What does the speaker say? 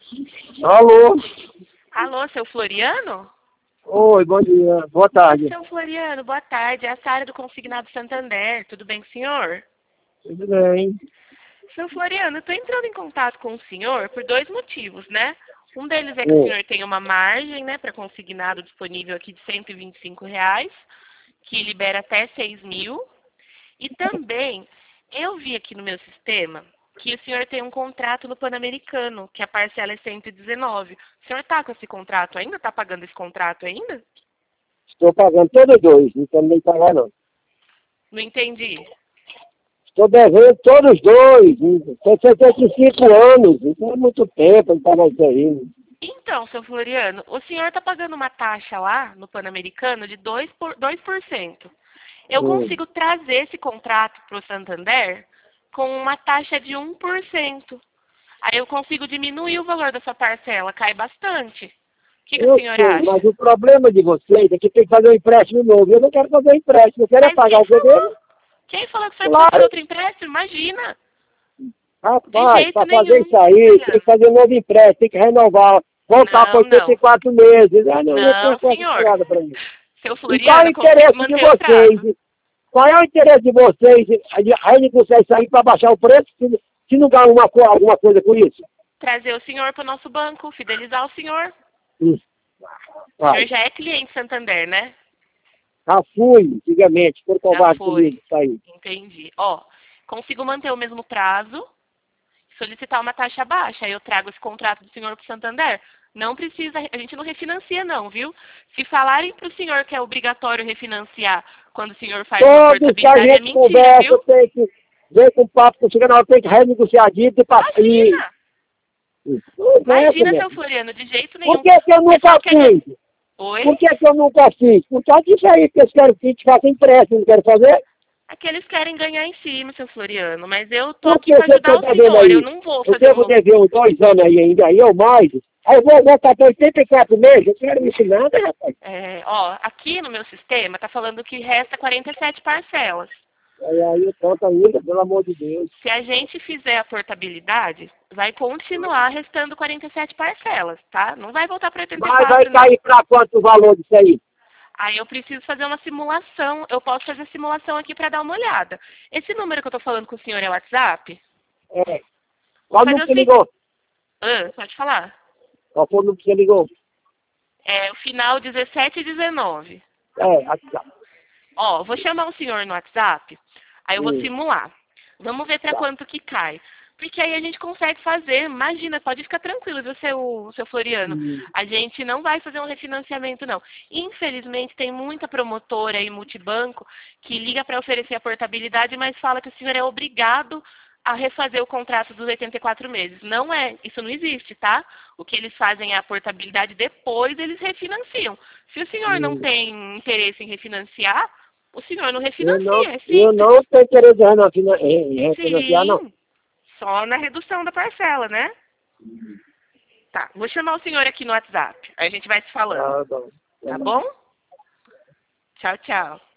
Alô? Alô, seu Floriano? Oi, bom dia. Boa tarde. Seu Floriano, boa tarde. É a Sara do Consignado Santander. Tudo bem com o senhor? Tudo bem? Seu Floriano, eu estou entrando em contato com o senhor por dois motivos, né? Um deles é que o Oi. senhor tem uma margem, né, para consignado disponível aqui de R$ 125, que libera até 6 mil. E também, eu vi aqui no meu sistema que o senhor tem um contrato no Pan-Americano, que a parcela é 119. O senhor está com esse contrato ainda? Está pagando esse contrato ainda? Estou pagando todos dois, não quero nem pagar não. Não entendi. Estou devendo todos os dois. Tem 75 anos, então é muito tempo para pagar isso aí. Então, seu Floriano, o senhor está pagando uma taxa lá no Pan-Americano de 2%. Eu Hum. consigo trazer esse contrato para o Santander com uma taxa de 1%. Aí eu consigo diminuir o valor da sua parcela, cai bastante. O que o Eu senhor sei, mas acha? o problema de vocês é que tem que fazer um empréstimo novo. Eu não quero fazer um empréstimo, eu quero é Mas pagar quem o que eu falou? devo. Quem falou que você vai precisar fazer Claro, outro empréstimo? Imagina! De rapaz, jeito para fazer nenhum, isso seu aí, tem que Floriano. fazer um novo empréstimo, tem que renovar, voltar para Não, não. 84 meses. Ah, não, não tem Não, essa senhor. piada para mim. Seu E qual é Floriano, o eu consigo interesse de manter o prazo. vocês? Qual é o interesse de vocês? Aí não consegue sair para baixar o preço se não ganha alguma coisa com isso? Trazer o senhor para o nosso banco, fidelizar o senhor. Hum, O senhor vai. já é cliente Santander, né? Já fui, antigamente, foi Já covarde foi. comigo, isso aí. Entendi. Ó, consigo manter o mesmo prazo, solicitar uma taxa baixa. Aí eu trago esse contrato do senhor para o Santander. Não precisa, a gente não refinancia não, viu? Se falarem para o senhor que é obrigatório refinanciar quando o senhor faz uma Todos que a portabilidade, é gente mentira, conversa, viu? tem que ver com o papo, que chega na hora, tem que renegociar a dívida Imagina! Não é essa Imagina, seu mesmo. Floriano, de jeito Por nenhum. que que eu O nunca pessoal quer... fiz? Oi? Por que que eu nunca fiz? Por causa disso aí, que eles querem que faça empréstimo, não quero fazer. Aqui eles querem ganhar em cima, seu Floriano, mas eu tô Por aqui que para você está ajudar o devendo senhor. Eu aí? não vou Eu fazer um devo novo. dever uns 2 anos aí ainda, aí eu mais. Aí eu vou voltar para 84 meses, eu quero isso nada, rapaz. Ó, aqui no meu sistema tá falando que resta 47 parcelas. Aí eu conto ainda, pelo amor de Deus. Se a gente fizer a portabilidade, vai continuar restando 47 parcelas, tá? Não vai voltar para Mas vai 84, não. cair para quanto o valor disso aí? Aí eu preciso fazer uma simulação. Eu posso fazer simulação aqui para dar uma olhada. Esse número que eu tô falando com o senhor é o WhatsApp? É. Vou Qual fazer número o que seguinte. ligou? Pode falar. Qual foi o número que você ligou? É o final 1719. É, aqui tá. Ó, vou chamar o senhor no WhatsApp, aí eu vou Hum, simular. Vamos ver para tá. quanto que cai. Porque aí a gente consegue fazer, imagina, pode ficar tranquilo, viu, seu Floriano? Hum, A gente não vai fazer um refinanciamento, não. Infelizmente, tem muita promotora e multibanco que liga para oferecer a portabilidade, mas fala que o senhor é obrigado a refazer o contrato dos 84 meses. Não é, isso não existe, tá? O que eles fazem é a portabilidade, depois eles refinanciam. Se o senhor não hum. tem interesse em refinanciar, o senhor não refinancia, é Eu simples. não tenho interesse em refinanciar, não. Sim, só na redução da parcela, né? Tá, vou chamar o senhor aqui no WhatsApp. Aí a gente vai se falando, Tá bom. tá bom? Tchau, tchau.